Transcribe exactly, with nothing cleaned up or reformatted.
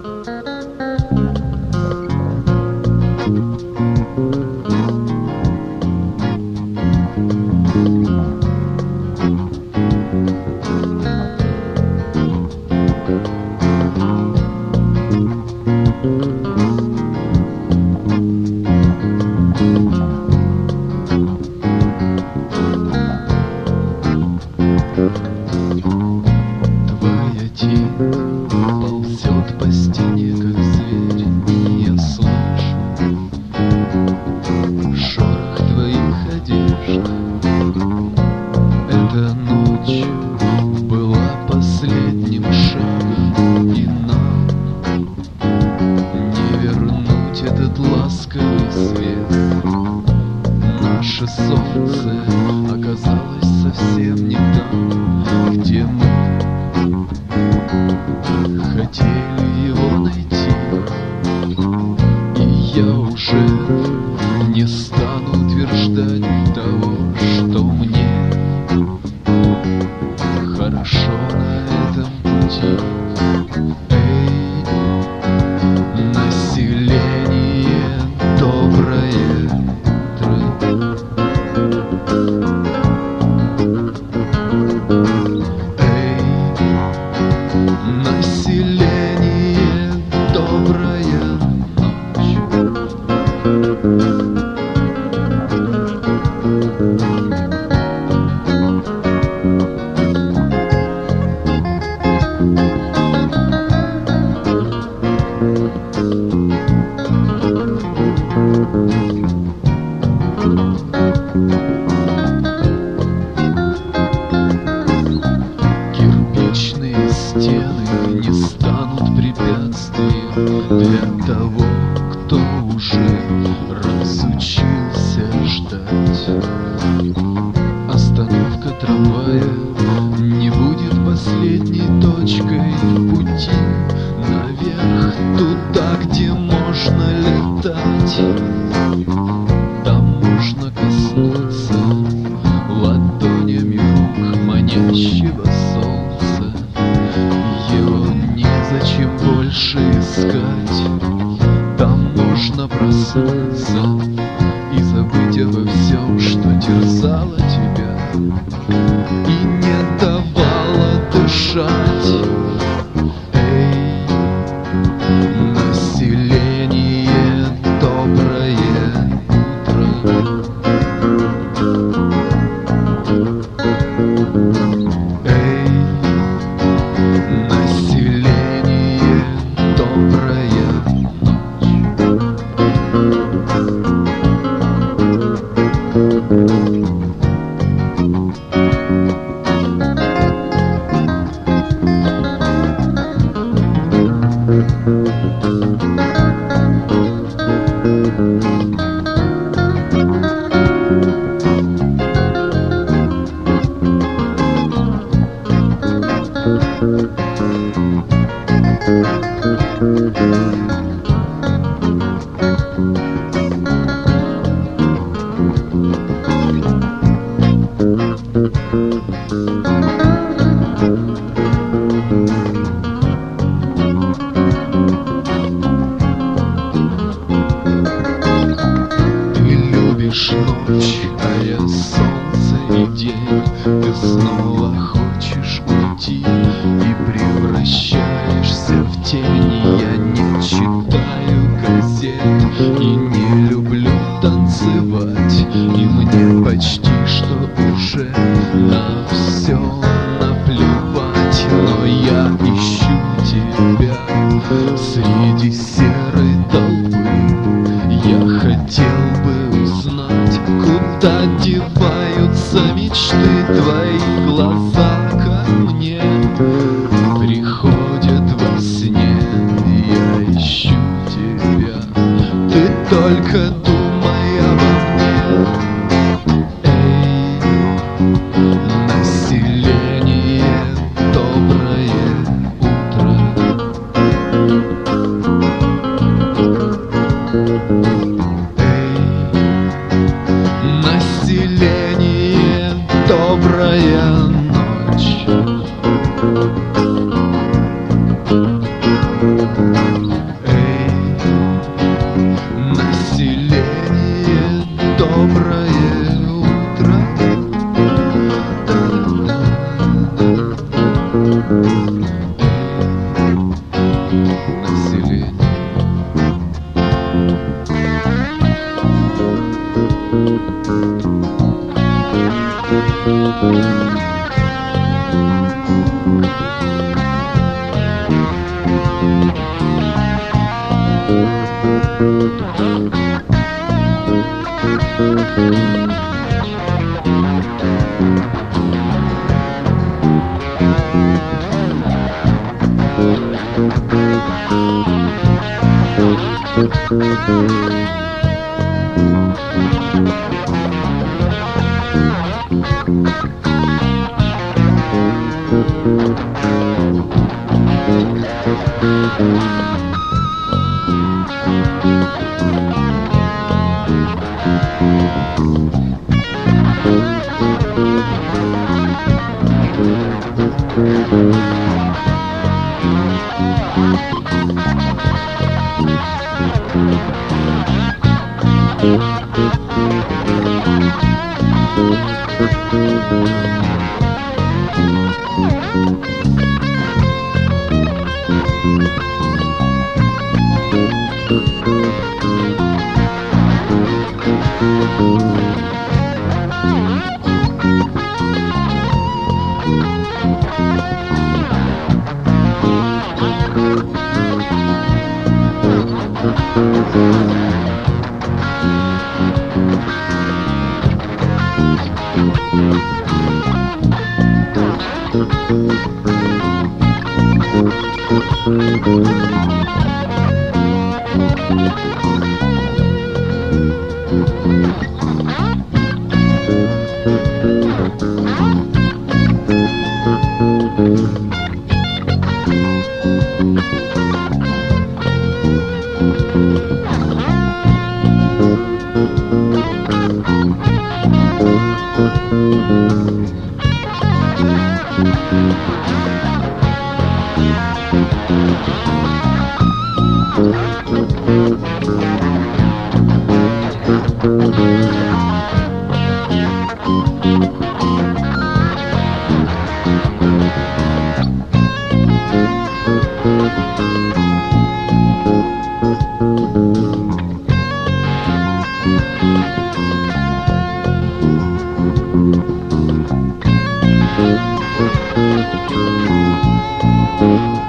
Твоя тень ползет по стене, как зверь, и я слышу шорох твоих одежд. Эта ночь была последним шагом, и нам не вернуть этот ласковый свет. Наше солнце оказалось совсем не там, где мы хотели его найти. И я уже не стану утверждать того, что мне хорошо на этом пути. Эй, население доброе утро. Население, добрая ночь. Кирпичные стены не станут препятствием для того, кто уже разучился ждать. Остановка трамвая не будет последней точкой пути наверх, туда, где можно летать. Там можно коснуться ладонями рук манящего солнца. Его незачем больше искать. Там можно проснуться и забыть обо всем, что терзало тебя и не давало дышать. Эй, население, доброе утро. Эй, население, добрая ночь. Ночь, а я солнце и день. Ты снова хочешь уйти и превращаешься в тень. Я не читаю газет и не люблю танцевать, и мне почти что уже на все наплевать. Но я ищу тебя среди серой толпы. Я хотел бы узнать, куда деваются мечты. Твои глаза ко мне приходят во сне. Я ищу тебя, ты только думай обо мне. Эй, население, доброе утро. Население, добрая ночь. Thank you.